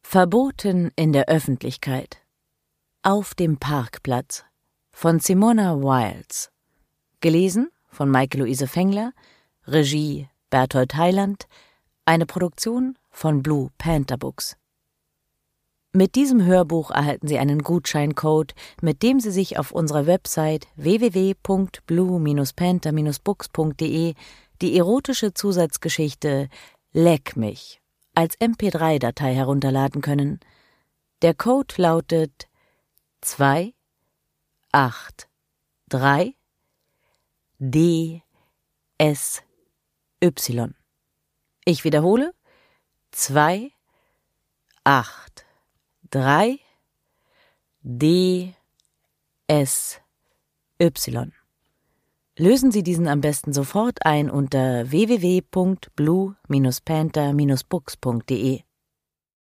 Verboten in der Öffentlichkeit. Auf dem Parkplatz von Simona Wiles. Gelesen von Maike-Luise Fengler. Regie Berthold Heiland. Eine Produktion von Blue Panther Books. Mit diesem Hörbuch erhalten Sie einen Gutscheincode, mit dem Sie sich auf unserer Website www.blue-panther-books.de die erotische Zusatzgeschichte Leck mich als MP3-Datei herunterladen können. Der Code lautet 283 DSY. Ich wiederhole: 283 DSY. Lösen Sie diesen am besten sofort ein unter www.blue-panther-books.de.